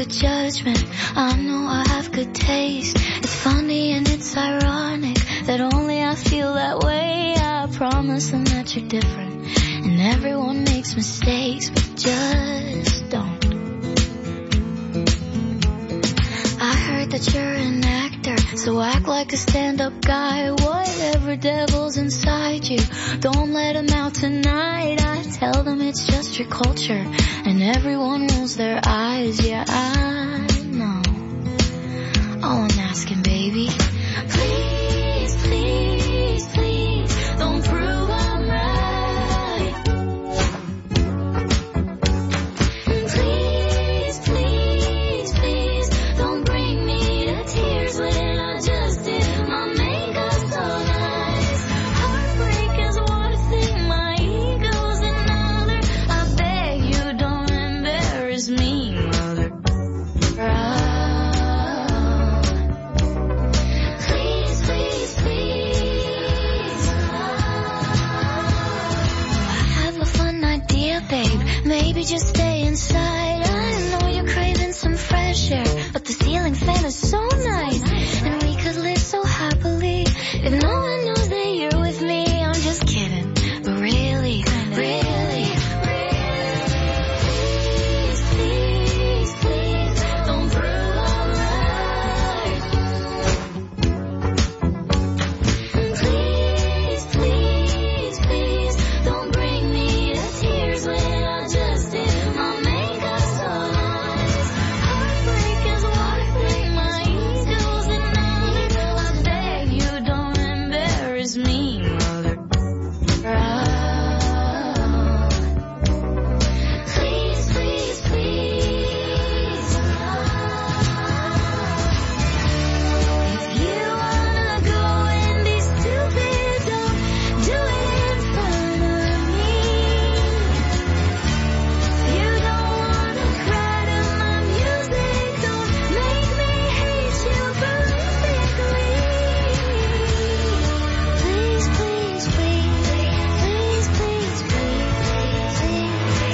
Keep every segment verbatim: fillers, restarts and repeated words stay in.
judgment. I know I have good taste. It's funny and it's ironic that only I feel that way. I promise them that you're different, and everyone makes mistakes, but just don't. I heard that you're an actor, so act like a stand-up guy. Whatever devil's inside you, don't let him out tonight. I tell them it's just your culture, and everyone rolls their eyes. Yeah, I know. All I'm asking, baby, please, please, please, don't prove I'm right. Please, please, please, don't bring me to tears when I just did my makeup so nice. Heartbreak is one thing, my ego's another. I beg you don't embarrass me, mother. Please, please, please. I have a fun idea, babe. Maybe just stay inside. I know you're craving some fresh air, but the ceiling fan is so nice, and we could live so happily if no one knows that you're with me. I'm just kidding, but really, really, please, please, please, don't prove I'm right. Please, please, please, don't bring me to tears when I just did my makeup so nice. Heartbreak is one thing, my ego's another. I beg you don't embarrass me, mother. Please, please, please. If you wanna go and be stupid, don't do it in front of me. You don't wanna cry to my music, don't make me hate you perfectly. Please, please, please, please, please, please, please,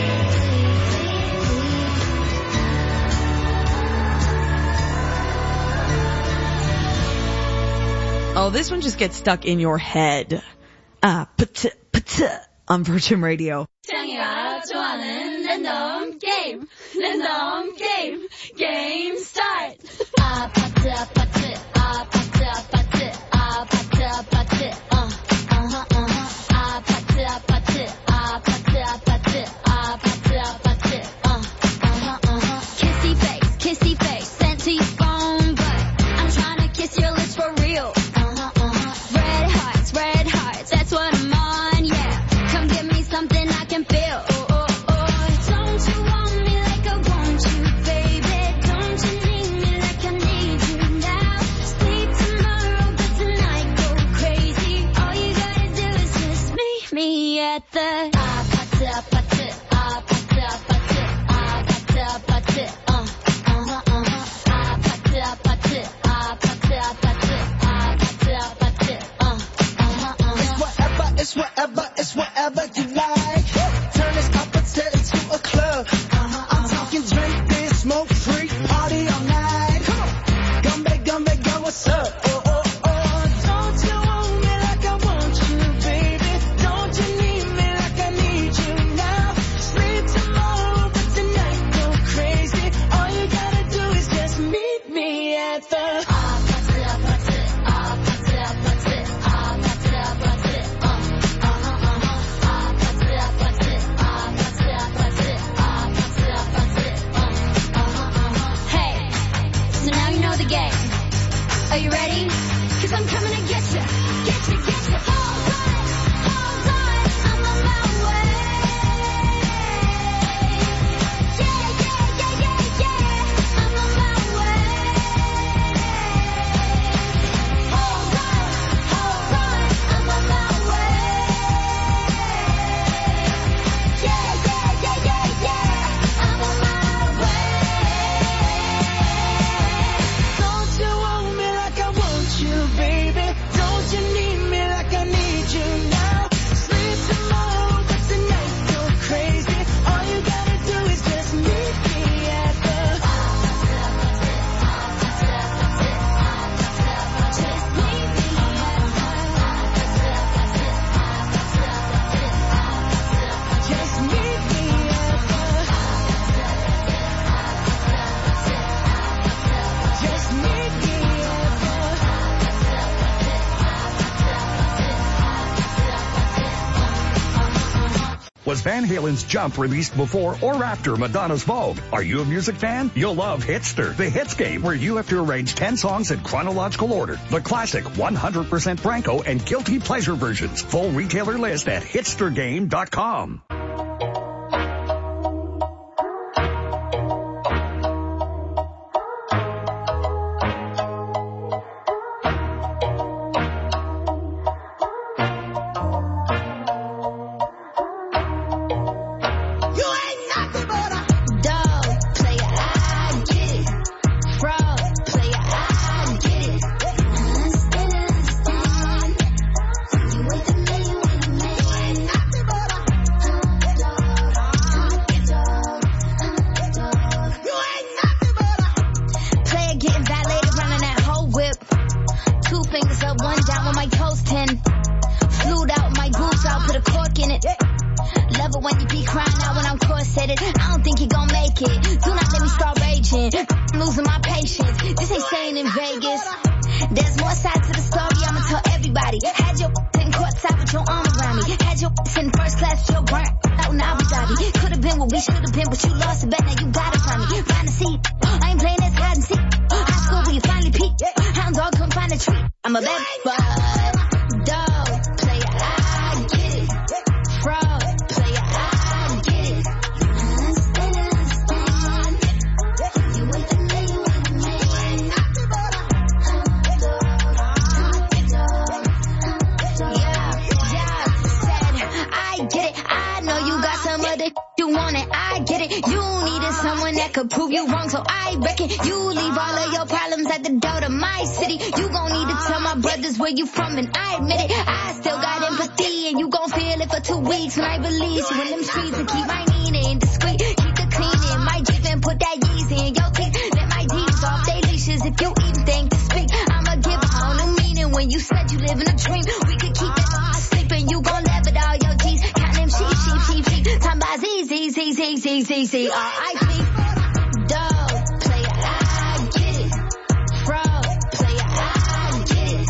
Oh, this one just gets stuck in your head. Ah, put put on Virgin Radio. 창이가 좋아하는 랜덤 게임, 랜덤 게임, 게임 스타트. 아파트 아파트 아파트 아파트 아파트 아파트 어 어허 어허 아파트 아파트 아파트 아파트 아파트 아파트 어 어허 어허 kissy face kissy face senti phone but I'm trying to kiss your lips for real. Uh-huh uh-huh red hearts red hearts that's what I'm on. Yeah, come give me something I can feel. Oh oh oh, don't you want me like I want you, baby? Don't you need me like I need you now? Sleep tomorrow, but tonight go crazy. All you gotta do is just meet me at the 아파트 아파트 아파트 아파트 아파트 아파트 어 어허 어허 아파트 아파트 아파트 아파트 아파트 아파트 어 어허 어허 It's whatever, it's whatever, it's whatever you like. Turn this opposite into a club. I'm talking drink, beer, smoke, free, party all night. Come on, Gumbe, Gumbe, go, what's up? Oh, oh, oh, don't you want me like I want you, baby? Don't you need me like I need you now? Sleep tomorrow, but tonight go crazy. All you gotta do is just meet me at the 아파트 아파트 아파트 아파트 아파트 아파트 어 어허 어허 아파트 Was Van Halen's Jump released before or after Madonna's Vogue? Are you a music fan? You'll love Hitster, the hits game where you have to arrange ten songs in chronological order. The classic one hundred percent Franco and guilty pleasure versions. Full retailer list at hitster game dot com. Where you from, and I admit it, I still got empathy, and you gon' feel it for two weeks when I release you in them streets and keep my meaning discreet, keep the clean in my Jeep and put that Yeezy in your teeth, let my D's off they leashes if you even think to speak, I'ma give a whole new meaning when you said you live in a dream, we could keep that sleeping, you gon' laugh at all your G's, count them sheep, sheep, sheep, sheep, talking about Z, Z, Z, Z, Z, Z, Z, R I P, dog, player, I get it, fraud, player, I get it.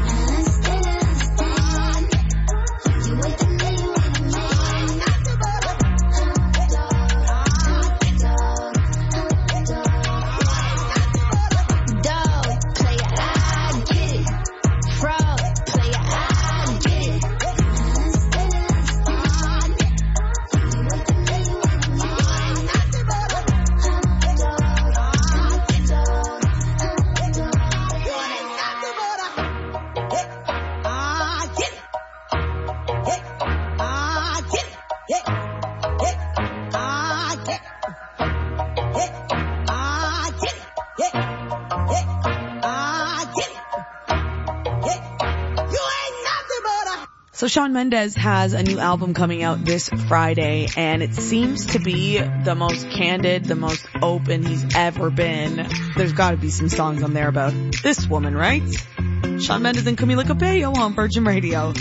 So Shawn Mendes has a new album coming out this Friday, and it seems to be the most candid, the most open he's ever been. There's got to be some songs on there about this woman, right? Shawn Mendes and Camila Cabello on Virgin Radio.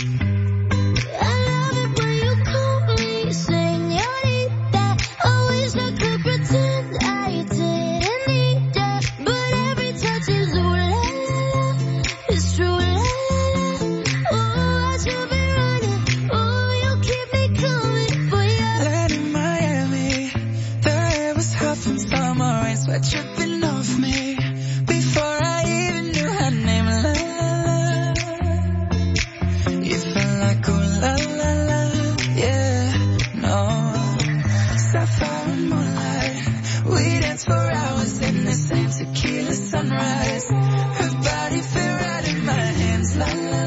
Tripping off me before I even knew her name. La, la, la. You felt like oh la la la, yeah, no. Sapphire and moonlight, we danced for hours in the same tequila sunrise. Her body fit right in my hands. La la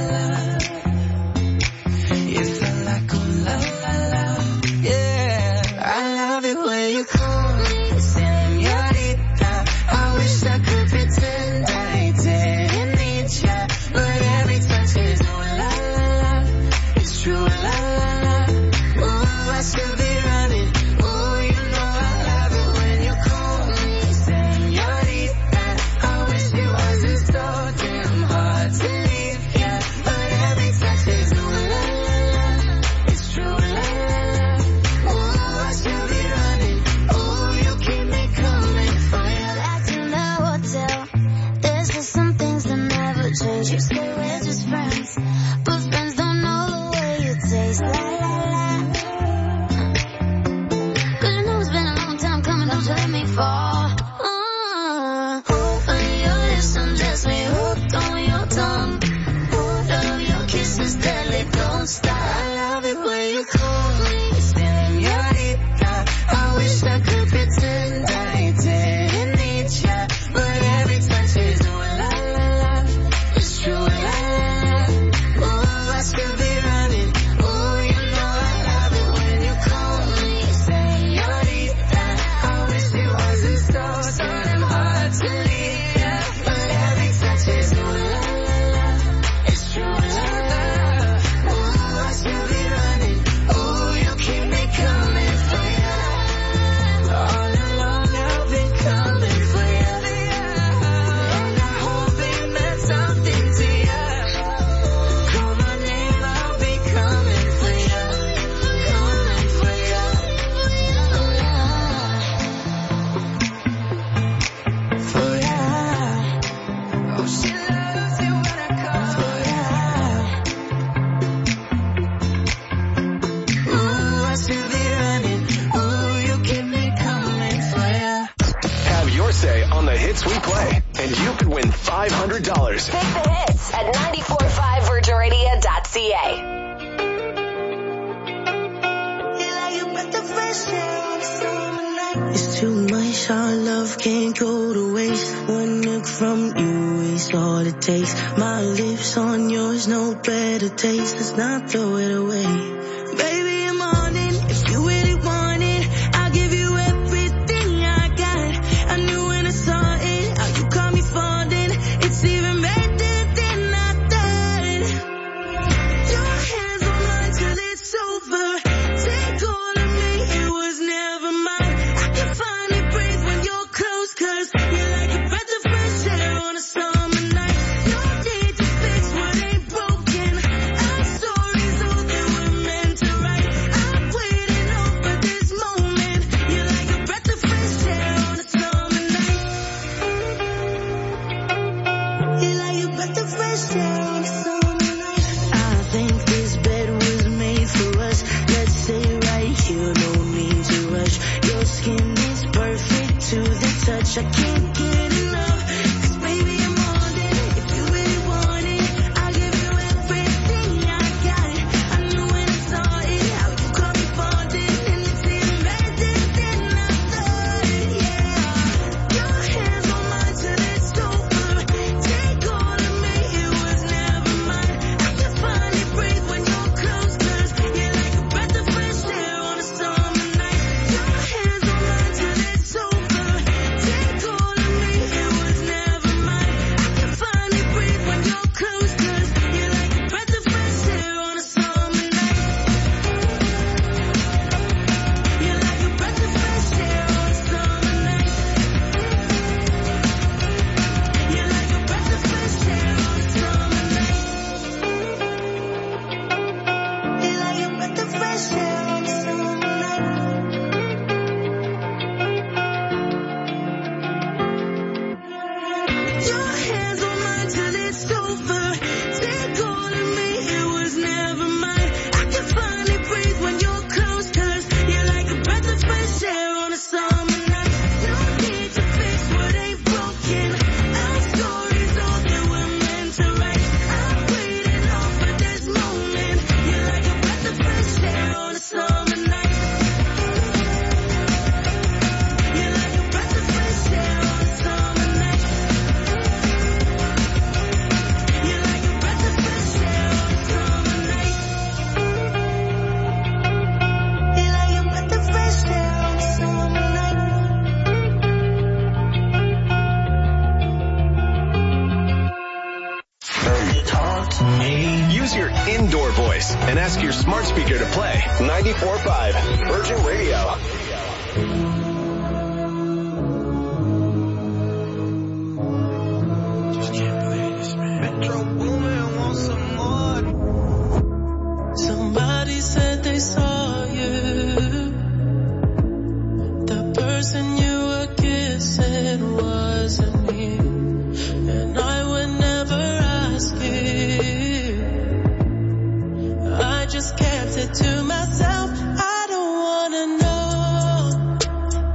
la. You felt like oh la la la, yeah. I love it when you call me señorita. hits we play, and you could win five hundred dollars. Pick the hits at nine four five virgin radio dot c a. It's too much, our love can't go to waste. One look from you is all it takes. My lips on yours, no better taste. Let's not throw it away. Baby, I'm on it. If you really want it, I'll give you everything I got. I knew when I saw it, how you caught me falling. It's even better than I thought. Your hands on mine till it's over. Take all of me, it was never mine. I can finally breathe when you're close, cause you're like a breath of fresh air on a summer night. No need to fix what ain't broken. Our stories all that we're meant to write. I'm waiting over this moment. You're like a breath of fresh air on a summer night. You're like a breath of fresh air on a summer night. I think this bed was made for us. Let's stay right here, no need to rush. Your skin is perfect to the touch. I can't get enough, cause baby I'm on it. If you really want it, I'll give you everything I got. I knew when I saw it, how you caught me falling. And it's even better than I thought, yeah. Your hands on mine till it's over. Take all of me, it was never mine. I can finally breathe when you're close, cause you're like a breath of fresh air on a summer night. Your hands on mine till it's over. Take all of me, it was never mine. I can finally breathe when you're close, cause you're like a breath of fresh air on a summer night. You're like a breath of fresh air on a summer night. You're like a breath of fresh air on a summer night. You're like a breath of fresh air on a summer night. Your hands on mine till it's over. Take all of me, it was never mine. I can finally breathe when you're close, cause you're like a breath of fresh air on a summer night. No need to fix what ain't broken. Our stories all that we're meant to write. I'm waiting on for this moment. You're like a breath of fresh air on a summer night. You're like a breath of fresh air on a summer night. You're like a breath of fresh air on a summer night. You're like a breath of fresh air on a summer night. Talk to me. Use your indoor voice and ask your smart speaker to play ninety-four point five Virgin Radio. Somebody said they saw you. The person you were kissing wasn't me. And I would never ask you. I just kept it to myself. I don't wanna know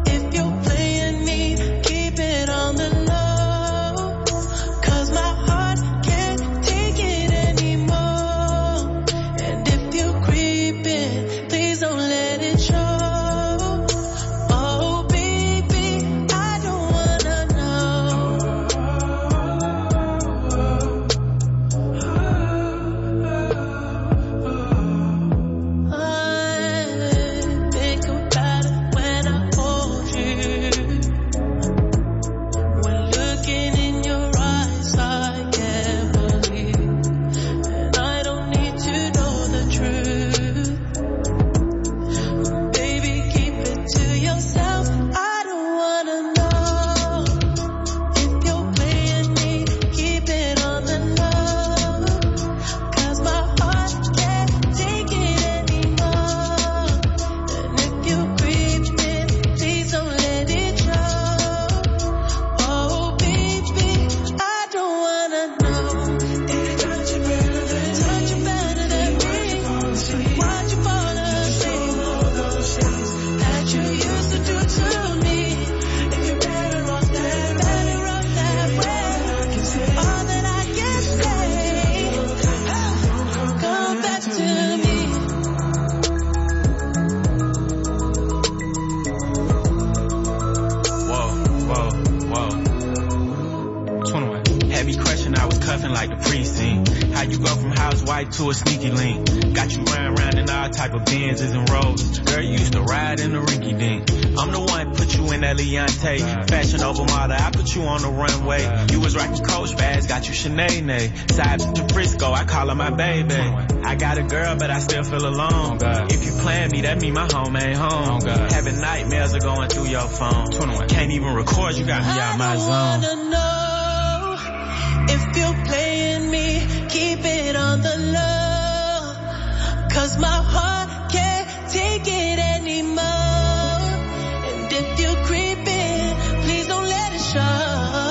bite to a sneaky link. Got you round round in all type of Benzes and Rolls. Girl, you used to ride in the rinky dink. I'm the one put you in that Leontay. Fashion over model, I put you on the runway. You was rocking Coach bags, got you Sinead. Side to Frisco, I call her my baby. I got a girl, but I still feel alone. If you plan me, that mean my home ain't home. Having nightmares are going through your phone. Can't even record, you got me out my zone. I wanna know if you're playing me, keep it on the low. Cause my heart can't take it anymore. And if you're creeping, please don't let it show.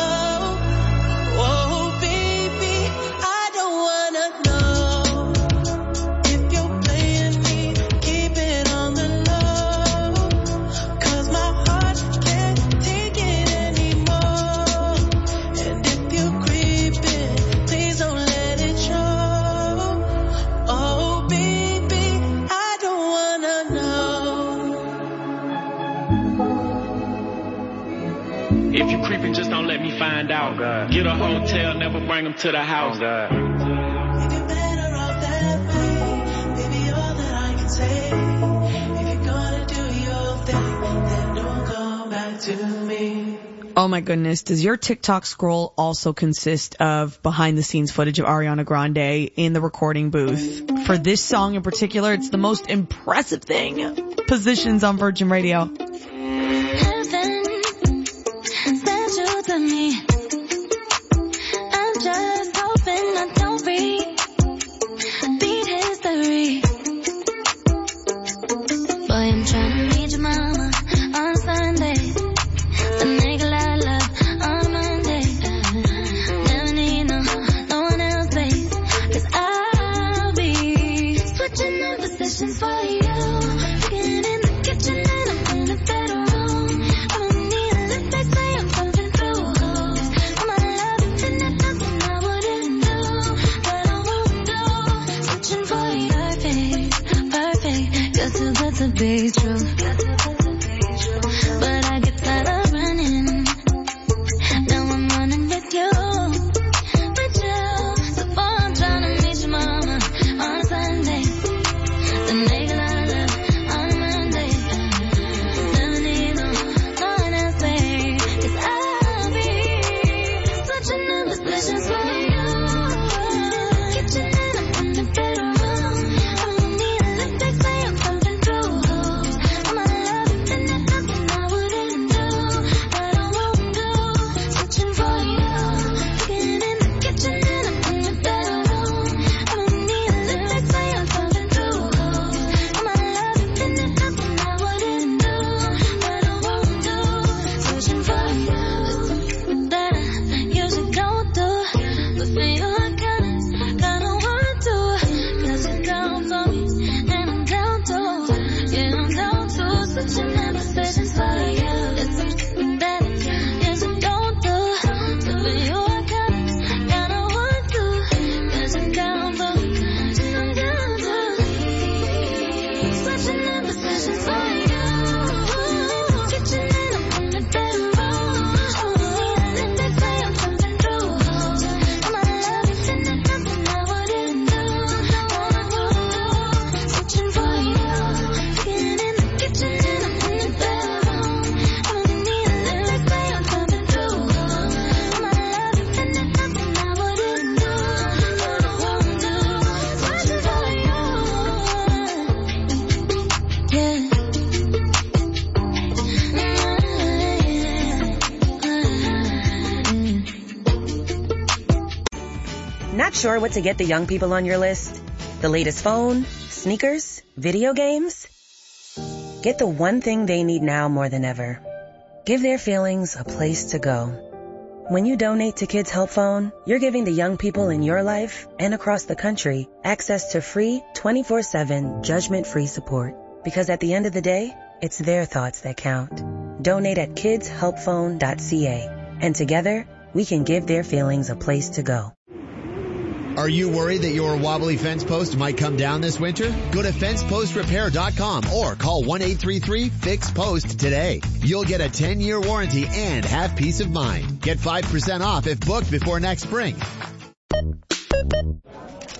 Oh baby, I don't wanna know if you're playing me, keep it on the low. Cause my heart can't take it anymore. And if you're creeping, please don't let it show. Oh baby, I don't wanna know. If you creeping, just don't let me find out. Get a hotel, never bring them to the house. If you're better off that way, baby, all that I can say. If you're gonna do your thing, then don't come back to me. Oh my goodness. Does your TikTok scroll also consist of behind the scenes footage of Ariana Grande in the recording booth? For this song in particular, it's the most impressive thing. Positions on Virgin Radio. Heaven sent you to me. I'm just hoping I don't repeat history. Boy, I'm trying to meet your mama on Sunday. The nigga I love on Monday. Never need no, no one else, babe. Cause I'll be switching up positions for you. Getting in the kitchen and I'm in the bedroom. I don't need a lift, they say I'm pumping through holes. I'm out of love if it not something I wouldn't do, that I won't do. Switching for your face, perfect. You're too good to be true. But I get tired of running. Now I'm running with you, with you. So boy, I'm trying to meet your mama on Sunday. The nigga I love on Monday. Never need no, no one else, babe. Cause I'll be switching up positions for you. Kitchen and I'm in the bedroom. I don't need a lift, they say I'm pumping through holes. I'm out of love if it not something I wouldn't do, that I won't do. Switching for you. Getting in the kitchen and I'm in the bedroom. I don't need a lift, they say I'm pumping through holes. I'm out of love if it not something I wouldn't do, that I won't do. Switching for you. That I usually don't do, but for you I kinda, kinda want to. Cause you're down for me and I'm down too. Yeah, I'm down too. Switching up positions for you. It's something that I usually don't do, but for you I kinda, kinda want to. Cause you're down for me and I'm down too. Switching up positions for you. Kitchen and I'm in the bedroom. I don't need a lift, they say I'm jumping through holes. I'm out of love if it not something I wouldn't do, that I won't do. Switching for you. Getting in the kitchen and I'm in the bedroom. I don't need a lift, they say I'm jumping through holes. I'm out of love if it not something I wouldn't do, that I won't do. Switching for you. Yeah. Not sure what to get the young people on your list? The latest phone, sneakers, video games? Get the one thing they need now more than ever. Give their feelings a place to go. When you donate to Kids Help Phone, you're giving the young people in your life and across the country access to free twenty-four seven judgment-free support. Because at the end of the day, it's their thoughts that count. Donate at kids help phone dot c a. And together, we can give their feelings a place to go. Are you worried that your wobbly fence post might come down this winter? Go to fence post repair dot com or call one eight three three fix post today. You'll get a ten year warranty and have peace of mind. Get five percent off if booked before next spring.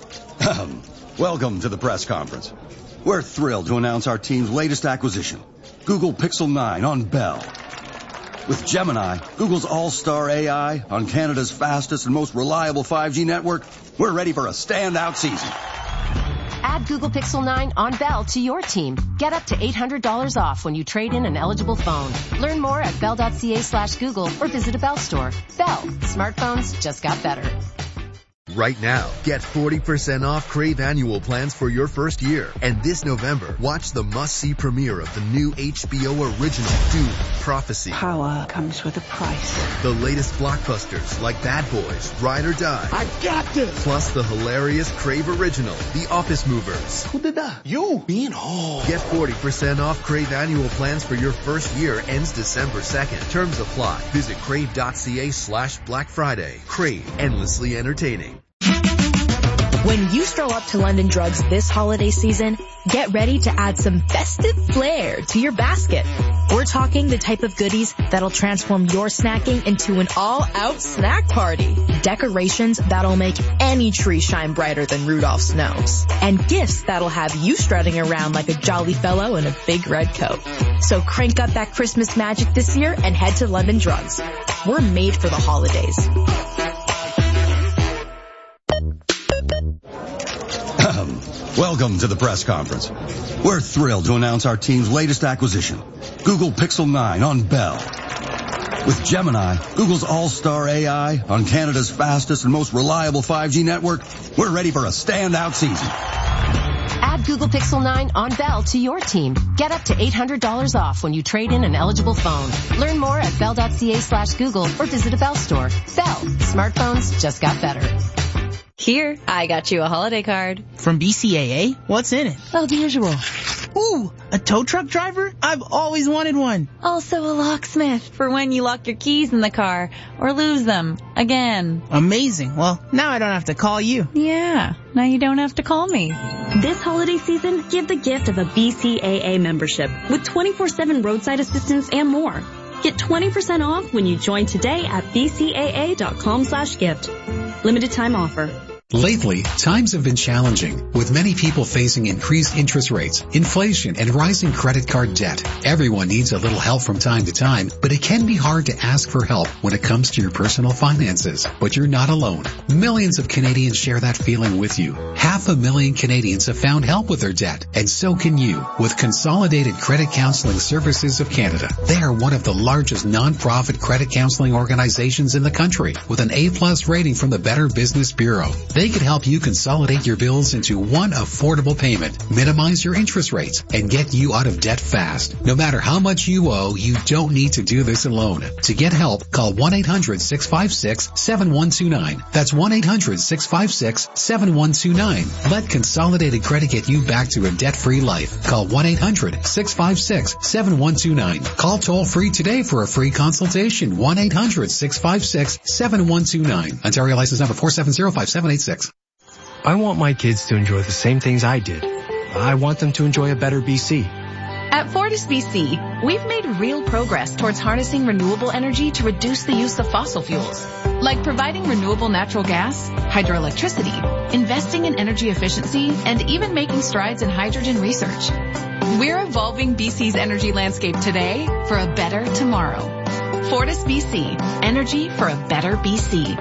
Welcome to the press conference. We're thrilled to announce our team's latest acquisition, Google Pixel nine on Bell. With Gemini, Google's all-star A I, on Canada's fastest and most reliable five G network, we're ready for a standout season. Add Google Pixel nine on Bell to your team. Get up to eight hundred dollars off when you trade in an eligible phone. Learn more at bell.ca slash Google or visit a Bell store. Bell. Smartphones just got better. Right now, get forty percent off Crave annual plans for your first year. And this November, watch the must-see premiere of the new H B O original, Dune: Prophecy. Power comes with a price. The latest blockbusters like Bad Boys, Ride or Die. I got this! Plus the hilarious Crave original, The Office Movers. Who did that? You! Being home. Get forty percent off Crave annual plans for your first year. Ends December second. Terms apply. Visit crave.ca slash Black Friday. Crave. Endlessly entertaining. When you stroll up to London Drugs this holiday season, get ready to add some festive flair to your basket. We're talking the type of goodies that'll transform your snacking into an all-out snack party. Decorations that'll make any tree shine brighter than Rudolph's nose. And gifts that'll have you strutting around like a jolly fellow in a big red coat. So crank up that Christmas magic this year and head to London Drugs. We're made for the holidays. Welcome to the press conference. We're thrilled to announce our team's latest acquisition, Google Pixel nine on Bell. With Gemini, Google's all-star A I, on Canada's fastest and most reliable five G network, we're ready for a standout season. Add Google Pixel nine on Bell to your team. Get up to eight hundred dollars off when you trade in an eligible phone. Learn more at bell.ca slash Google or visit a Bell store. Bell. Smartphones just got better. Here, I got you a holiday card. From B C A A? What's in it? Oh, the usual. Ooh, a tow truck driver? I've always wanted one. Also a locksmith for when you lock your keys in the car or lose them again. Amazing. Well, now I don't have to call you. Yeah, now you don't have to call me. This holiday season, give the gift of a B C A A membership with twenty-four seven roadside assistance and more. Get twenty percent off when you join today at bcaa.com slash gift. Limited time offer. Lately, times have been challenging, with many people facing increased interest rates, inflation, and rising credit card debt. Everyone needs a little help from time to time, but it can be hard to ask for help when it comes to your personal finances. But you're not alone. Millions of Canadians share that feeling with you. Half a million Canadians have found help with their debt, and so can you, with Consolidated Credit Counseling Services of Canada. They are one of the largest non-profit credit counseling organizations in the country, with an A-plus rating from the Better Business Bureau. They can help you consolidate your bills into one affordable payment, minimize your interest rates, and get you out of debt fast. No matter how much you owe, you don't need to do this alone. To get help, call one eight hundred six five six seven one two nine. That's one eight hundred six five six seven one two nine. Let Consolidated Credit get you back to a debt-free life. Call one eight hundred six five six seven one two nine. Call toll-free today for a free consultation. one eight hundred six five six seven one two nine. Ontario license number four seven zero five seven eight six. I want my kids to enjoy the same things I did. I want them to enjoy a better B C. At Fortis B C, we've made real progress towards harnessing renewable energy to reduce the use of fossil fuels, like providing renewable natural gas, hydroelectricity, investing in energy efficiency, and even making strides in hydrogen research. We're evolving B C's energy landscape today for a better tomorrow. Fortis B C, energy for a better B C.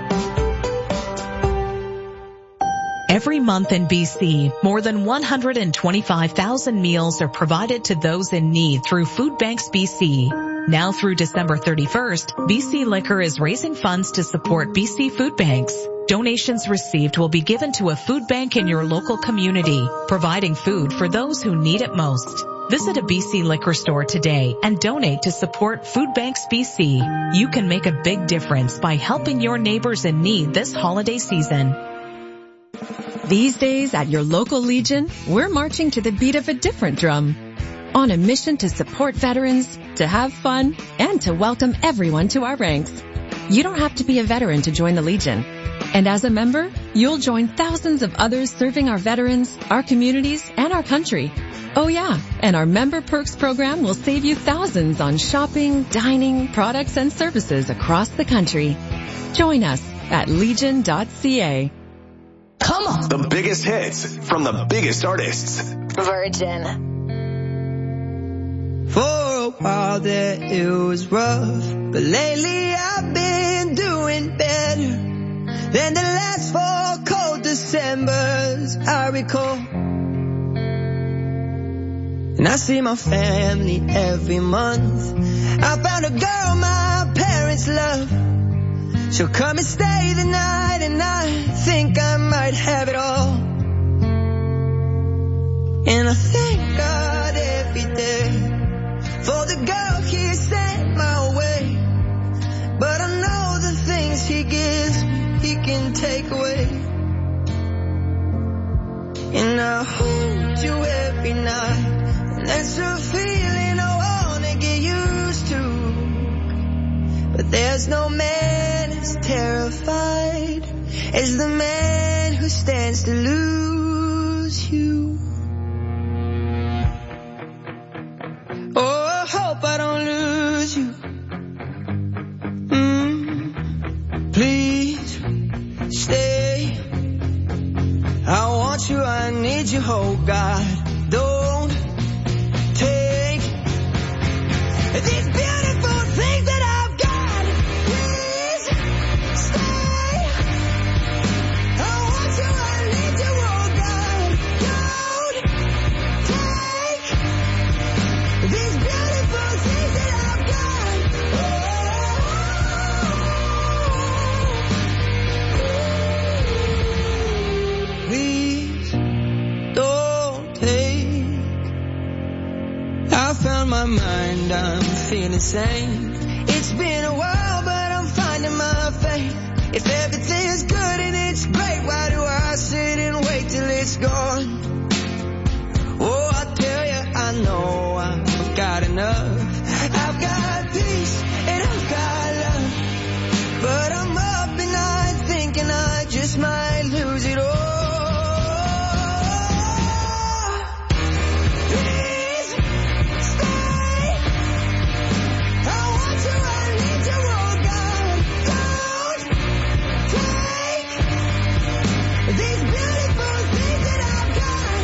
Every month in B C, more than one hundred twenty-five thousand meals are provided to those in need through Food Banks B C. Now through December thirty-first, B C Liquor is raising funds to support B C Food Banks. Donations received will be given to a food bank in your local community, providing food for those who need it most. Visit a B C Liquor store today and donate to support Food Banks B C. You can make a big difference by helping your neighbors in need this holiday season. These days at your local Legion, we're marching to the beat of a different drum. On a mission to support veterans, to have fun, and to welcome everyone to our ranks. You don't have to be a veteran to join the Legion. And as a member, you'll join thousands of others serving our veterans, our communities, and our country. Oh yeah, and our Member Perks program will save you thousands on shopping, dining, products, and services across the country. Join us at legion dot c a. Come Come on. The biggest hits from the biggest artists. Virgin. For a while there it was rough, but lately I've been doing better than the last four cold Decembers I recall. And I see my family every month. I found a girl my parents love. She'll come and stay the night, and I think I might have it all. And I thank God every day for the girl he sent my way. But I know the things he gives me, he can take away. And I hold you every night, and that's a feeling I wanna get used to. But there's no man as terrified as the man who stands to lose you. Oh, I hope I don't lose you. Mm, please stay. I want you, I need you, oh God. Don't take these beautiful things that I've got. Please stay. I want you, I need you, oh God. Don't take these beautiful things that I've got. Oh. Please don't take. I found my mind, I'm feeling sane. It's been a while, but I'm finding my faith. If everything's good and it's great, why do I sit and wait till it's gone? Oh, I tell you, I know I've got enough. I've got peace and I've got love. But I'm up at night thinking I just might lose it all. Please stay. I want you, I need you, oh God. Don't take these beautiful things that I've got.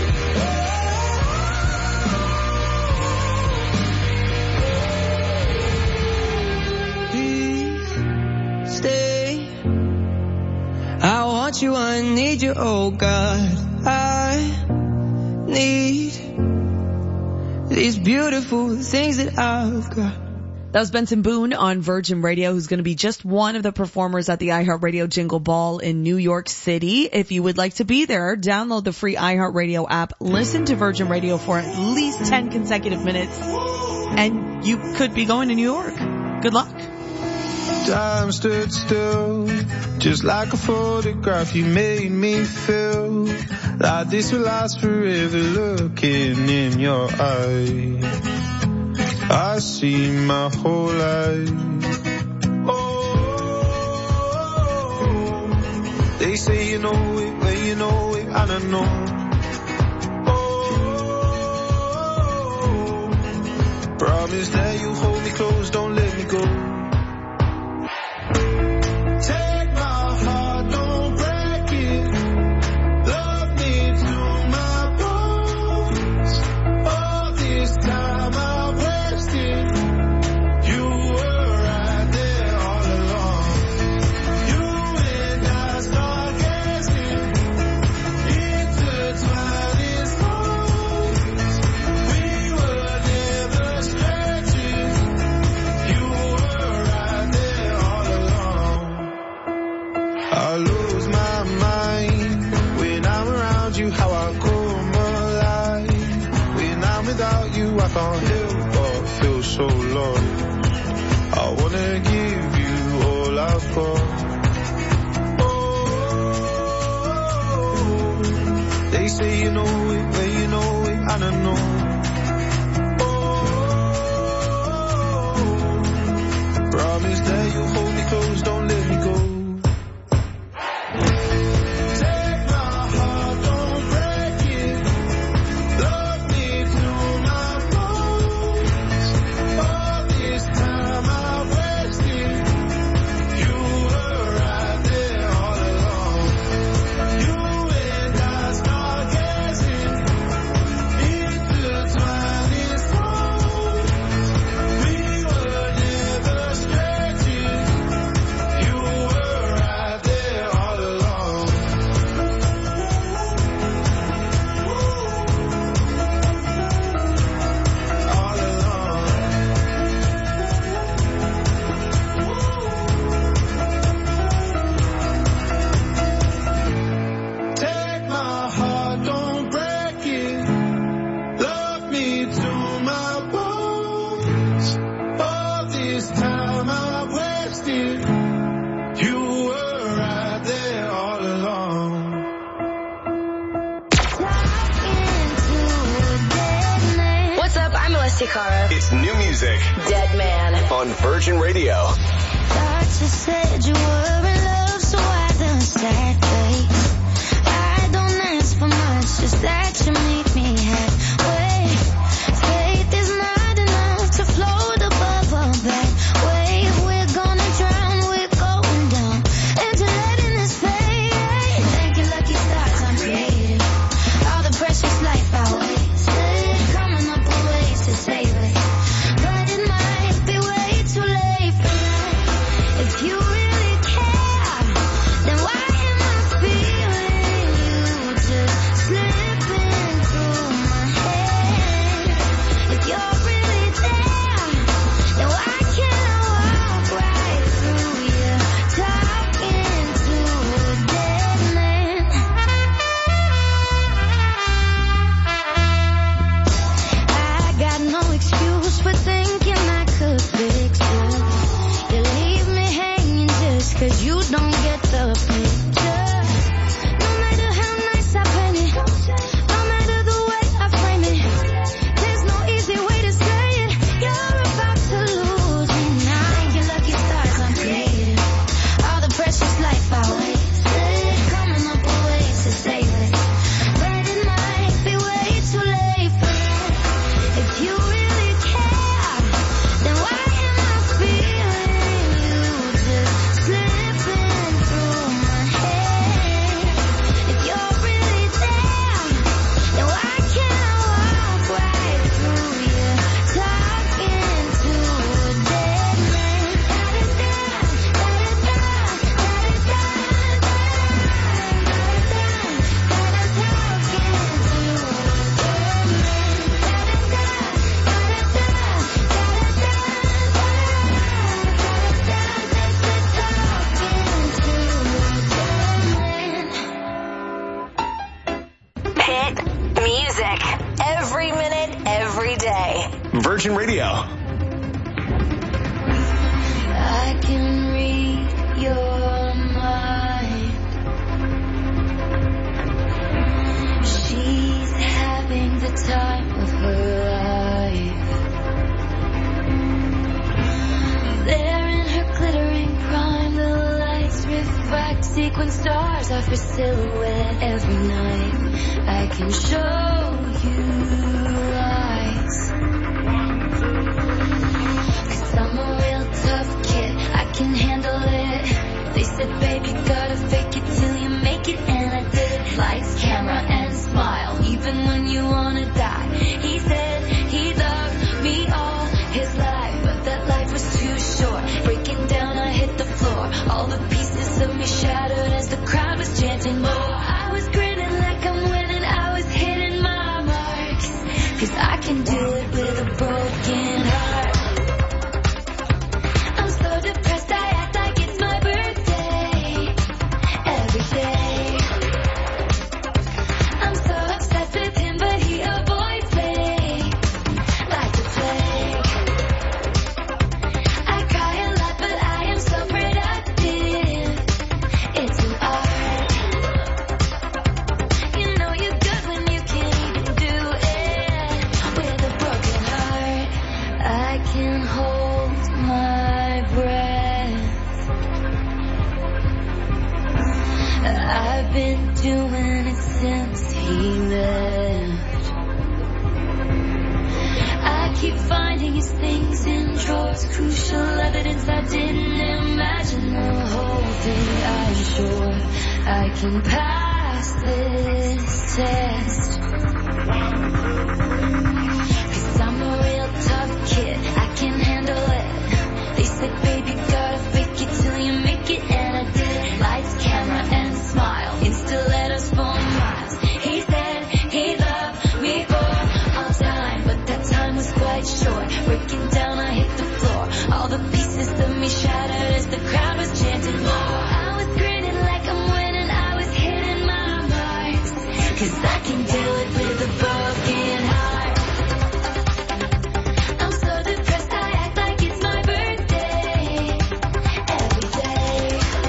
Please stay. I want you, I need you, oh God. I need these beautiful things that I've got. That was Benson Boone on Virgin Radio, who's going to be just one of the performers at the iHeartRadio Jingle Ball in New York City. If you would like to be there, download the free iHeartRadio app, listen to Virgin Radio for at least ten consecutive minutes, and you could be going to New York. Good luck. Time stood still, just like a photograph. You made me feel like this will last forever. Looking in your eyes, I see my whole life. Oh, they say you know it when you know it, I don't know. Oh, promise that you hold me close, don't let me go. Can't help but feel so lost. I wanna give you all I've got. Oh, they say you know it when you know it, I don't know. Oh, promise that you'll hold me close, don't let me go. Cara. It's new music. Dead Man. On Virgin Radio. Thought you said you were in love, so I done sad face. I don't ask for much, just that you make me halfway. Faith is not enough to float above a bad wave. We're gonna drown, we're going down, and you're letting us fade. Thank you, lucky stars I'm creating. All the precious life I wasted, coming up with ways to save it. But it might be way too late for that. If you really care, then why am I feeling you just slipping through my head? If you're really there, then why can't I walk right through you, talking to a dead man? I got no excuse for thinking I could fix you. You leave me hanging just 'cause you don't get the picture. No matter how nice I paint it, no matter the way I frame it, there's no easy way to say it. You're about to lose me now. Thank you, lucky stars I'm creating. All the precious life I wasted, coming up with ways to save it. But it might be way too late for that. If you really care, then why am I feeling you just slipping through my head? If you're really there, then why can't I walk right through you, talking to a dead man? Hit music. Every minute, every day. Virgin Radio. I can read your mind. She's having the time of her life. There in her glittering prime, the lights refract sequin stars off her silhouette every night. I can show you lights. 'Cause I'm a real tough kid, I can handle it. They said, babe, you gotta fake it till you make it, and I did. Lights, camera, and smile, even when you wanna die. He said he loved me all his life, but that life was too short. Breaking down, I hit the floor. All the pieces of me shattered as the crowd was chanting more. I was grinning like I'm winning, I was hitting my marks. 'Cause I can do it with a broken heart. I'm so depressed, I act like it's my birthday. Every day. I'm so obsessed with him, but he avoids me like the plague. I cry a lot, but I am so productive. It's an art. You know you're good when you can do it with a broken heart. I can hold my breath. I've been doing it since he left. I keep finding his things in drawers, crucial evidence I didn't imagine. The whole thing, I'm sure I can pass this test. 'Cause I'm a real tough kid, I can handle it. They said, baby, gotta fake it till you make it, and I did. Lights, camera, and smile, in stilettos for miles. He said he loved me for all time, but that time was quite short. Breaking down, I hit the floor. All the pieces of me shattered as the crowd was chanting more. I was grinning like I'm winning, I was hitting my marks. 'Cause I can do it with a broken heart. I'm so depressed, I act like it's my birthday. Every day.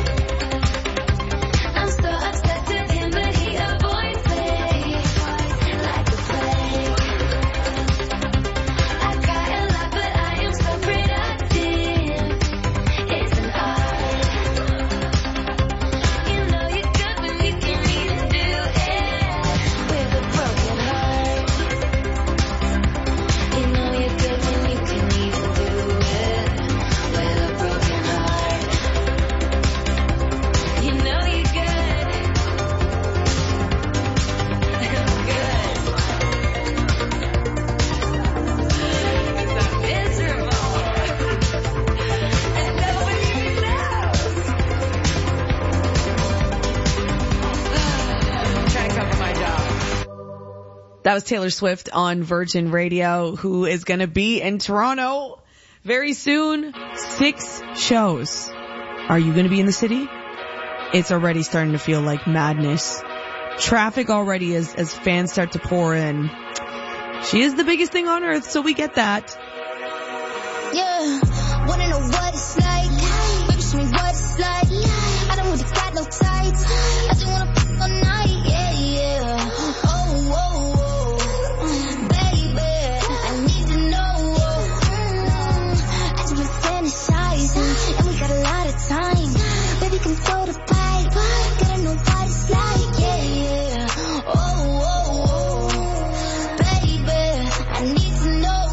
I'm so obsessed with him, but he avoids me like the plague. I cry That was Taylor Swift on Virgin Radio, who is going to be in Toronto very soon. Six shows. Are you going to be in the city? It's already starting to feel like madness. Traffic already as, as fans start to pour in. She is the biggest thing on earth, so we get that. Yeah, wanna know what it's like? Baby, show me what it's like. I don't really got no tights. I just wanna f*** all night, yeah, yeah. Oh, oh, oh, baby, I need to know. Mm, I just been fantasizing, and we got a lot of time. Baby, come throw the pipe. Gotta know what it's like, yeah, yeah. Oh, oh, oh, baby, I need to know.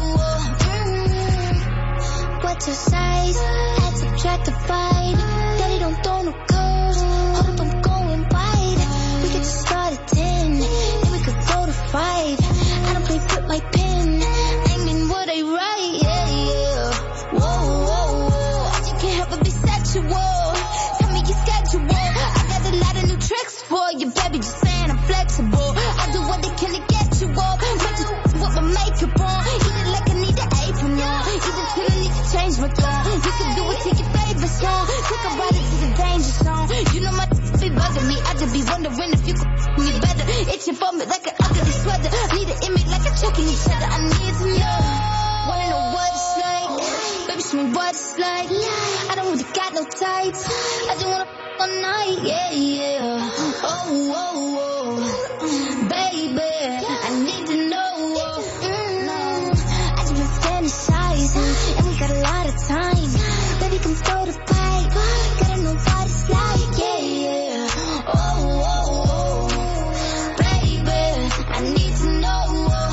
Mm, what's your size? Had subjectified. Daddy don't throw no curves. Hold up, I'm going wide. We could just start at ten, then we could go to five. I don't play with my pen. I mean what I write, yeah, yeah. Whoa, whoa, whoa. I just can't help but be sexual. Tell me your schedule. I got a lot of new tricks for you, baby. Just saying I'm flexible. I do what they can to get you up. Might just with my makeup on. Eat it like I need an apron on. Even till I need to change my tone. You can do it to your favorite song. Take a ride into the danger zone. You know my be bugging me. I just be wondering if you could me better. Itching for me like an ugly sweater. Need an image like a choking each other. I need to know. Wanna know what it's like? Baby, show me what it's like. I don't really got no tights. I just wanna f*** all night, yeah, yeah. Oh, oh, oh, baby, I need to know. Mm, I just been fantasizing, and we got a lot of time. Baby, come throw the pipe. Gotta know what it's like, yeah, yeah. Oh, oh, oh, baby, I need to know.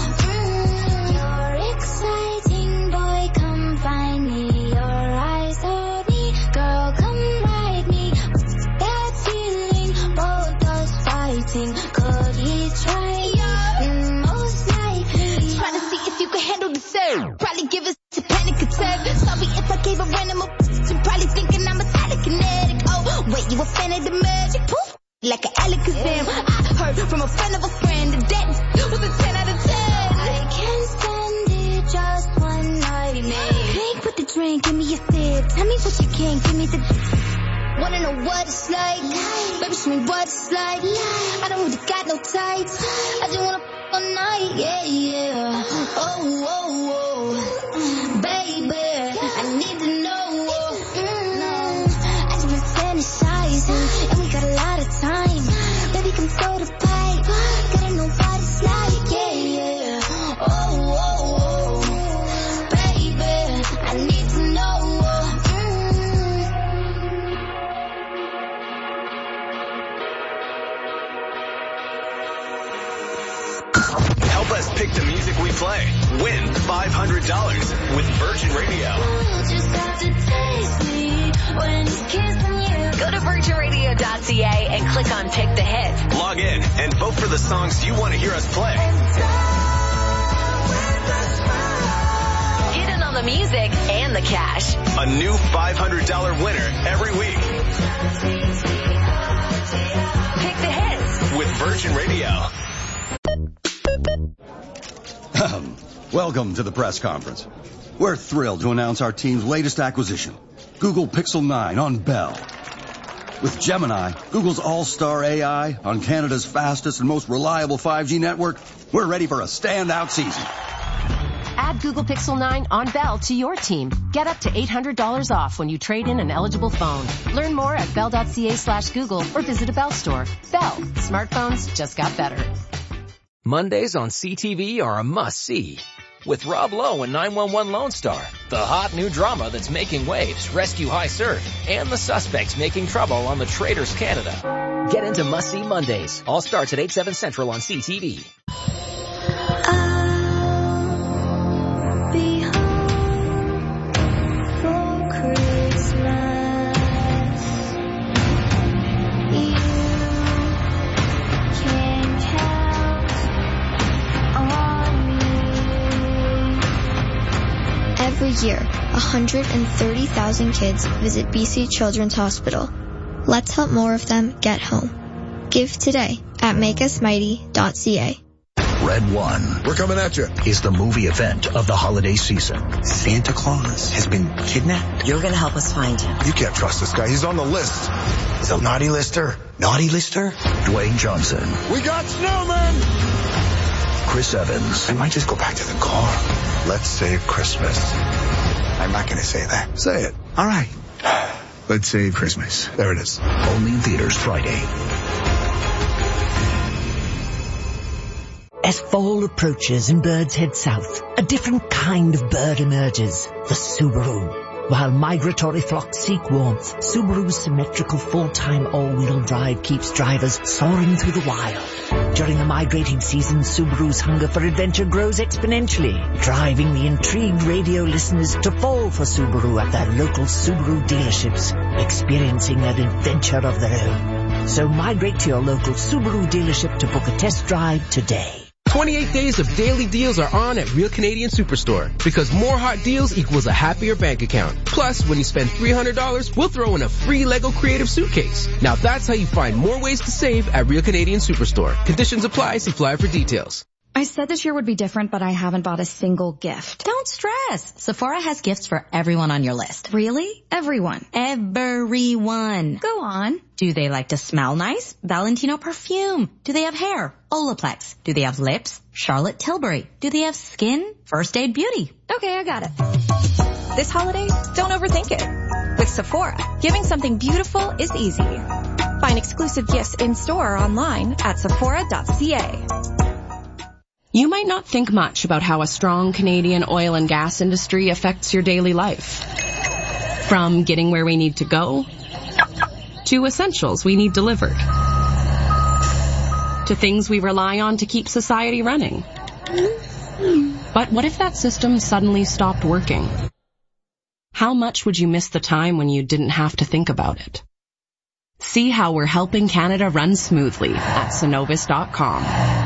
Mm, you're exciting, boy, come find me. Your eyes hold me, girl, come ride me. That feeling, both us fighting. Could he try? Mm, most likely. Try to see if you can handle the same. Probably give us a panic attack. Sorry if I gave a random a you're probably thinking I'm a telekinetic. Oh, wait, you a fan of the magic? Poof, like an Alakazam. I heard from a friend of a friend that that was a ten out of ten. I can't stand it, just one night. Drink with the drink, give me a sip. Tell me what you can, give me the. Wanna know what it's like? Baby, show me what it's like. I don't really got no tights. I just wanna f*** all night, yeah, yeah. Oh, oh, oh, baby, I need to know. Mm, I just been fantasizing, and we got a lot of time. Baby, come throw the pipe. Gotta know what it's like, yeah, yeah. Oh, oh, oh, baby, I need to know. Help us pick the music we play. Win five hundred dollars with Virgin Radio. Just have to taste me when it's kissing you. Go to virgin radio dot c a and click on Pick the Hit. Log in and vote for the songs you want to hear us play. Get in on the music and the cash. A new five hundred dollars winner every week. Pick the Hits with Virgin Radio. Welcome to the press conference. We're thrilled to announce our team's latest acquisition, Google Pixel nine on Bell. With Gemini, Google's all-star A I on Canada's fastest and most reliable five G network, we're ready for a standout season. Add Google Pixel nine on Bell to your team. Get up to eight hundred dollars off when you trade in an eligible phone. Learn more at bell dot c a slash Google or visit a Bell store. Bell. Smartphones just got better. Mondays on C T V are a must-see. With Rob Lowe and nine one one Lone Star, the hot new drama that's making waves, Rescue High Surf, and the suspects making trouble on the Traders Canada. Get into must-see Mondays. All starts at eight, seven Central on C T V. I'll be home for Christmas. You can count on me. Every year, one hundred thirty thousand kids visit B C Children's Hospital. Let's help more of them get home. Give today at make us mighty dot c a. Red One. We're coming at you. Is the movie event of the holiday season. Santa Claus has been kidnapped. You're going to help us find him. You can't trust this guy. He's on the list. He's a naughty lister. Naughty lister? Dwayne Johnson. We got snowmen! Chris Evans. I might just go back to the car. Let's save Christmas. I'm not going to say that. Say it. All right. Let's save Christmas. There it is. Only in theaters Friday. As fall approaches and birds head south, a different kind of bird emerges, the Subaru. While migratory flocks seek warmth, Subaru's symmetrical full-time all-wheel drive keeps drivers soaring through the wild. During the migrating season, Subaru's hunger for adventure grows exponentially, driving the intrigued radio listeners to fall for Subaru at their local Subaru dealerships, experiencing an adventure of their own. So migrate to your local Subaru dealership to book a test drive today. twenty-eight days of daily deals are on at Real Canadian Superstore because more hot deals equals a happier bank account. Plus, when you spend three hundred dollars, we'll throw in a free Lego Creative Suitcase. Now that's how you find more ways to save at Real Canadian Superstore. Conditions apply. See flyer for details. I said this year would be different, but I haven't bought a single gift. Don't stress. Sephora has gifts for everyone on your list. Really? Everyone? Everyone. Go on. Do they like to smell nice? Valentino perfume. Do they have hair? Olaplex. Do they have lips? Charlotte Tilbury. Do they have skin? First Aid Beauty. Okay, I got it. This holiday, don't overthink it. With Sephora, giving something beautiful is easy. Find exclusive gifts in-store or online at sephora dot c a. You might not think much about how a strong Canadian oil and gas industry affects your daily life. From getting where we need to go, to essentials we need delivered, to things we rely on to keep society running. But what if that system suddenly stopped working? How much would you miss the time when you didn't have to think about it? See how we're helping Canada run smoothly at Cenovus dot com.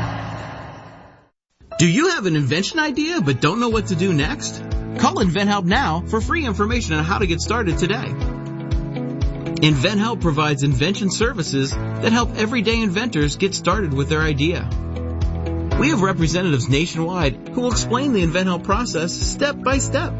Do you have an invention idea but don't know what to do next? Call InventHelp now for free information on how to get started today. InventHelp provides invention services that help everyday inventors get started with their idea. We have representatives nationwide who will explain the InventHelp process step by step.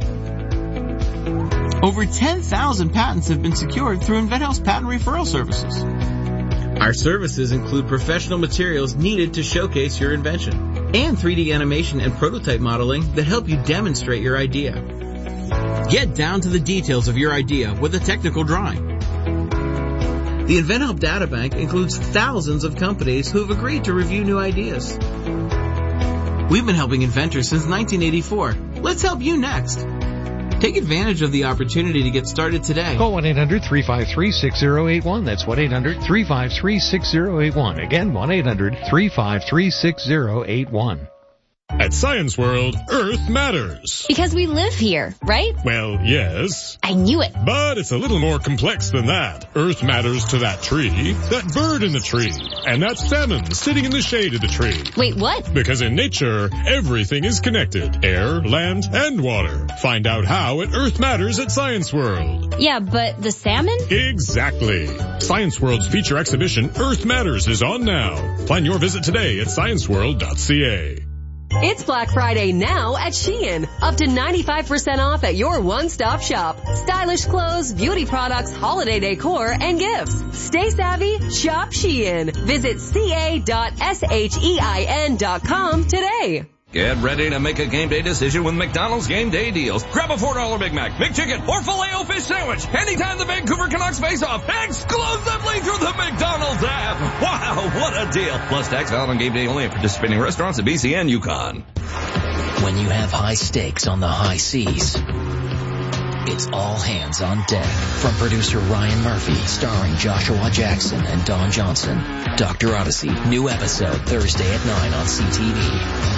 Over ten thousand patents have been secured through InventHelp's patent referral services. Our services include professional materials needed to showcase your invention and three D animation and prototype modeling that help you demonstrate your idea. Get down to the details of your idea with a technical drawing. The InventHelp Databank includes thousands of companies who have agreed to review new ideas. We've been helping inventors since nineteen eighty-four. Let's help you next. Take advantage of the opportunity to get started today. Call one eight hundred three five three six zero eight one. That's one eight hundred three five three six zero eight one. Again, one eight hundred three five three six zero eight one. At Science World, Earth matters. Because we live here, right? Well, yes. I knew it. But it's a little more complex than that. Earth matters to that tree, that bird in the tree, and that salmon sitting in the shade of the tree. Wait, what? Because in nature, everything is connected. Air, land, and water. Find out how at Earth Matters at Science World. Yeah, but the salmon? Exactly. Science World's feature exhibition, Earth Matters, is on now. Plan your visit today at science world dot c a. It's Black Friday now at Shein. Up to ninety-five percent off at your one-stop shop. Stylish clothes, beauty products, holiday decor, and gifts. Stay savvy, shop Shein. Visit c a dot shein dot com today. Get ready to make a game day decision with McDonald's Game Day deals. Grab a four dollar Big Mac, McChicken, or Filet-O-Fish sandwich anytime the Vancouver Canucks face off exclusively through the McDonald's app. Wow, what a deal. Plus tax valid on game day only at participating restaurants at B C and Yukon. When you have high stakes on the high seas, it's all hands on deck. From producer Ryan Murphy, starring Joshua Jackson and Don Johnson. Doctor Odyssey, new episode Thursday at nine on C T V.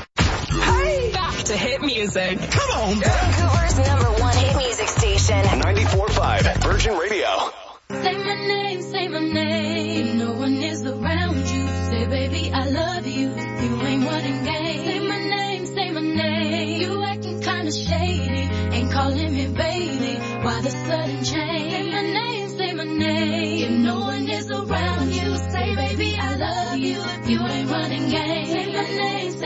To hit music. Come on, Vancouver's number one hit music station. ninety-four point five Virgin Radio. Say my name, say my name. No one is around you. Say, baby, I love you. You ain't running game. Say my name, say my name. You acting kinda shady. Ain't calling me baby. Why the sudden change? Say my name, say my name. If no one is around you. Say, baby, I love you. You ain't running game. Say my name,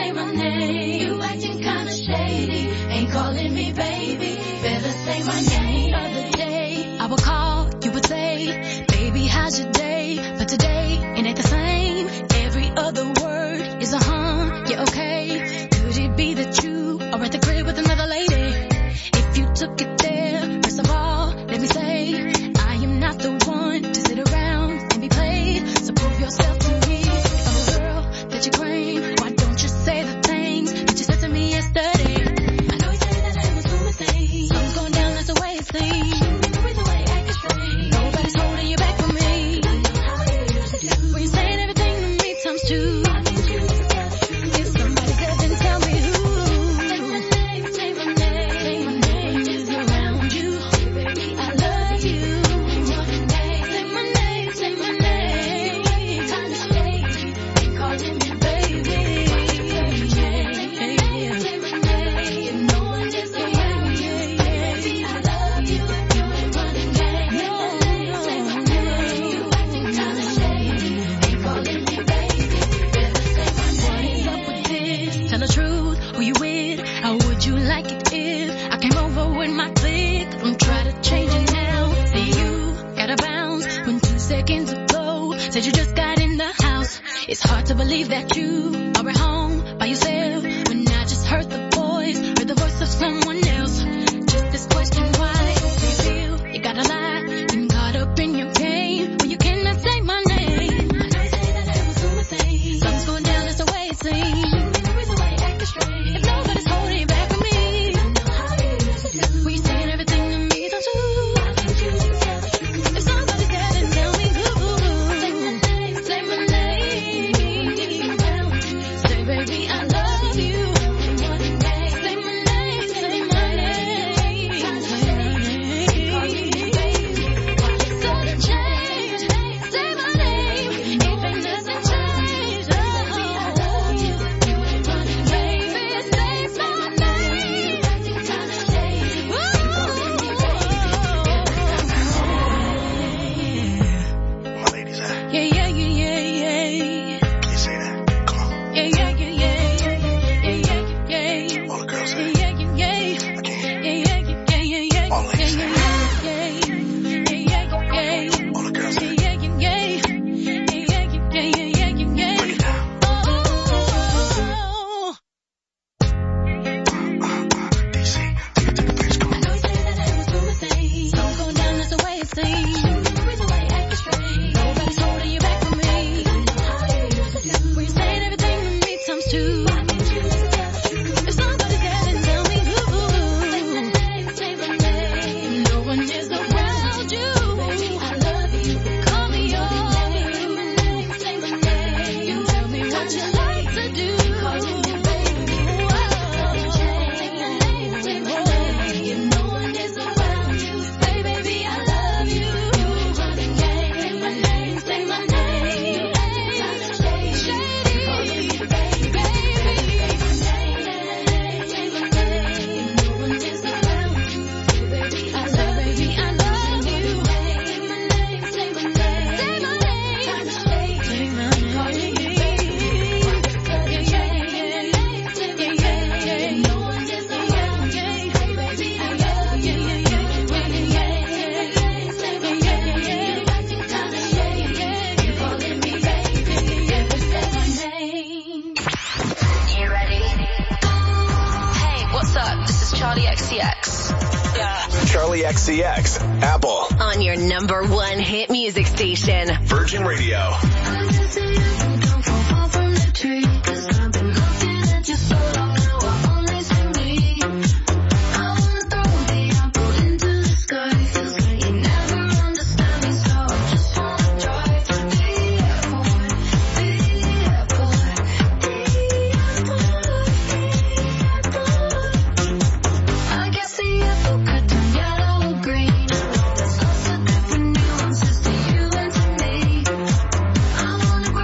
me, baby. Better say my name. Other day, I would call, you would say, baby, how's your day? But today, it ain't the same. Every other word is a huh, yeah, okay. Could it be that you are at the crib with another lady? If you took it there, first of all, let me say, I am not the one to sit around and be played. So prove yourself to me. If I'm a girl that you claim, why don't you say the things that you said to me yesterday? I know you said that I was doing my thing. Something's going down, that's the way it seems. With the way I can strange. Nobody's holding you back from me. I know how you used to do. When you're saying everything to me times two. I need you to tell the truth. If somebody said, then tell me who. Say my name, say my name. Say my name is around you. Baby, I love you. Say my name, say my name. Time to stay. They calling me baby. Say my name. No one is around you. Baby, I love you. You ain't running game. Say my name. You acting kinda shady. They calling me baby. Better say my name. What's up with this? Tell the truth. Who you with? How would you like it if I came over with my clique? Don't try to change it now. See you gotta bounce when two seconds ago said you just got in the house. It's hard to believe that you are at home by yourself when I just heard the voice, heard the voice of someone else. Just this question, why do you feel you gotta lie? Getting caught up in your game when you cannot say my name. I know you say that I was doing my thing. Something's going down, that's the way it seems. With the way I can strange. If nobody's holding you back from me, I know how you used to do. When you're saying everything to me, don't you? I need you to tell the truth. If somebody's there, then tell me who. Say my name, say my name. Say, baby, I love you. Say my name, say my name. Say my name. Sudden change. Say my name. Even doesn't change. Oh, I love you. You ain't running, baby. Say my name. Acting kinda shady. My ladies, uh, Yeah, yeah, yeah, yeah, yeah. can you say that? Come on. Yeah, yeah, yeah, yeah. Yeah, yeah, yeah, yeah. All the girls Yeah, say it. yeah, yeah, yeah. I can't. Yeah, yeah, yeah, yeah, yeah. All the ladies say it. Yeah, yeah, yeah, yeah. All the girls say it. Yeah, yeah, yeah. Yeah, yeah, yeah, yeah, yeah, yeah. Break it down. Oh. D C, take it to the bridge. Come I on. know you say that I was doing my thing. Something's going down, that's the way it seems. With the way I can strange. Nobody's holding you back from me. I know how you used to do. When you're saying everything to me times two. I need you to tell the truth. If somebody's there, then tell me who. Say my name, say my name. No one is around you. Baby, I love you. Call me yours. Say my name, say my name. You tell me what you like to do. Calling you baby. Whoa. Say my name, say my name. No one is around you. Say, baby, I love you. You running game. Say my name, say my name. Shady. Calling you baby, baby. Say my name, no one is around you. Baby, I love, baby, I love you. Say my name, say my name. Say my name. Say my name. Calling you baby. Yeah, yeah, yeah. Say yeah, yeah, yeah. No one is around you. Hey, baby, I love you. Yeah, yeah, yeah. Say yeah, yeah, yeah. Acting kinda shady. You calling me baby. Yeah, say my name. You ready? Hey, what's up? This is Charlie X C X. Yeah. Charlie X C X, Apple, On your number one hit music station. Virgin Radio. I guess the apple could turn yellow or green. There's lots of different nuances to you and to me. I wanna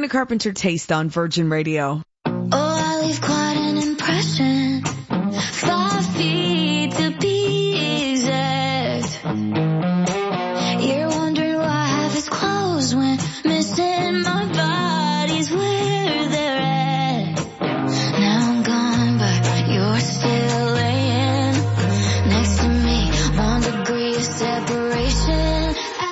Sabrina Carpenter Taste on Virgin Radio. Oh, I leave quite an impression. Five feet to be exact. You're wondering why half his clothes went missing. My body's where they're at. Now I'm gone, but you're still laying next to me. One degree of separation.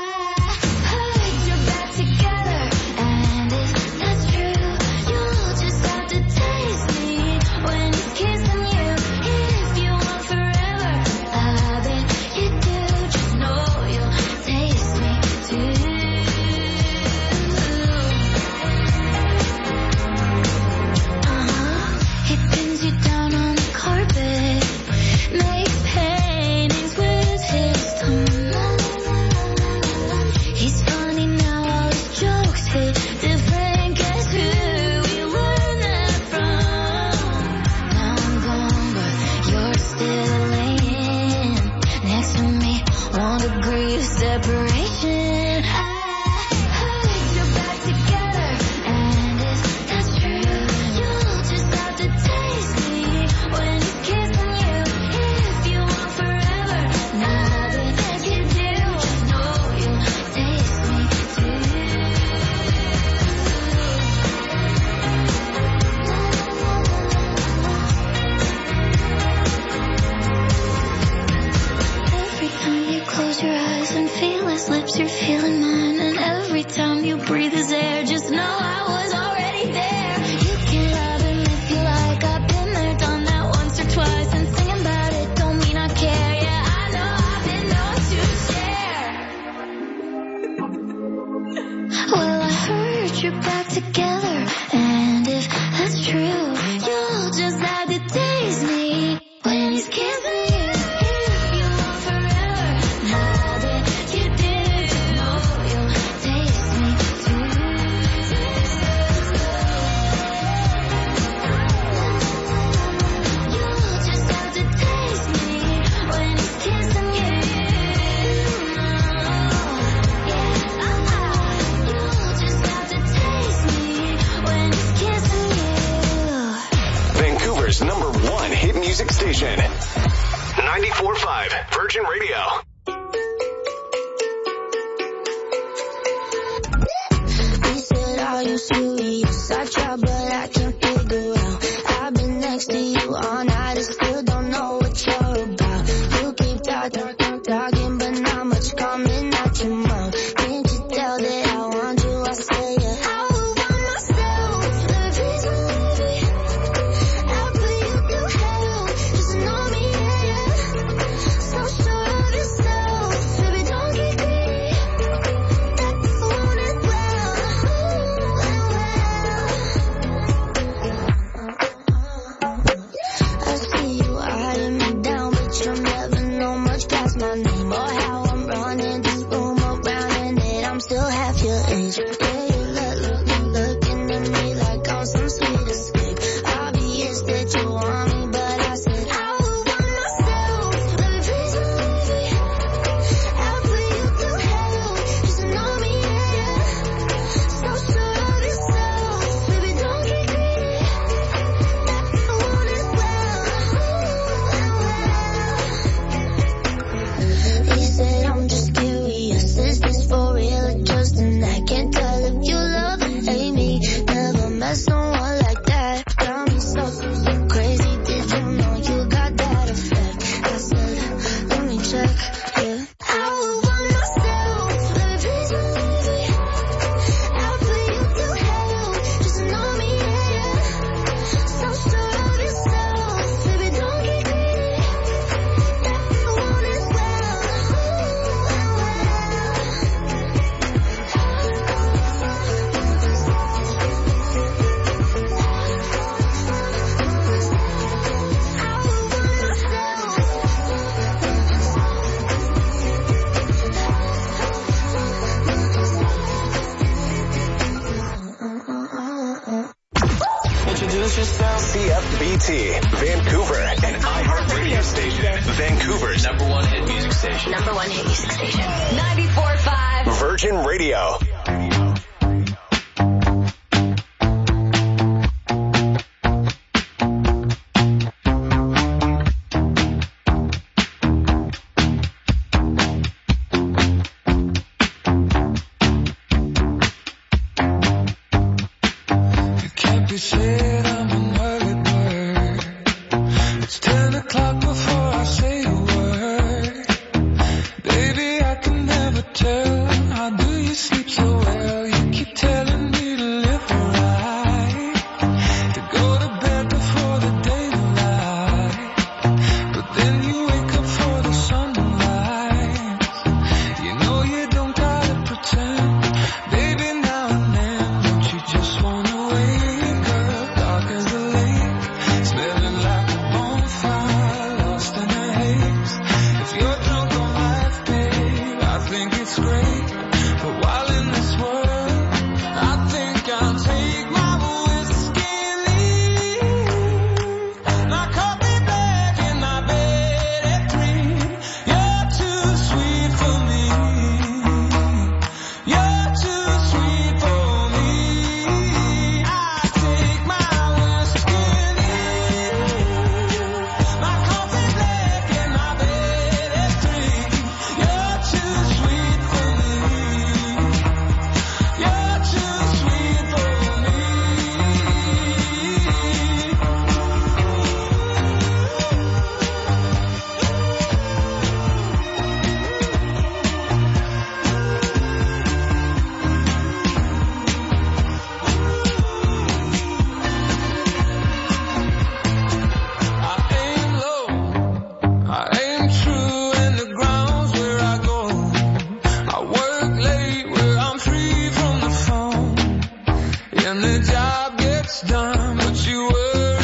ninety-four point five Virgin Radio. You said, are you serious? I try, but I can't figure out. I've been next to you all night and still don't know what you're about. You keep talking, talking, but not much coming out your mouth. Can't you tell that I want you? I say it. I would want myself. The reason leaving. I'll put you through hell. Just know me, yeah, yeah. So sure of yourself. Baby, don't get greedy. That's want it well. I see you eyeing me down, but you'll never know much past my name or how I'm running this room around, and that I'm still half your age. Yeah, you look, look, looking at me like I'm some sweet escape. Obvious that you want me, but I said I would want myself. The reason leaving. I'll put you through hell. Just know me, yeah, yeah. So sure of yourself. Baby, don't get greedy. That's want it well. He said, I'm just curious. Is this for real or just an act? Can't tell if you love or hate me. Never met someone like that. Got me so, so crazy. Did you know you got that effect? I said, let me check. Yeah. I would want myself. The reason leaving. I'll put you through hell. Just know me, yeah, yeah. So sure of yourself. Baby, don't get greedy. That's want it well. Introduce yourself. C F B T, Vancouver, an iHeartRadio station. Vancouver's number one hit music station. Number one hit music station. ninety-four point five Virgin Radio. and the job gets done, but you worry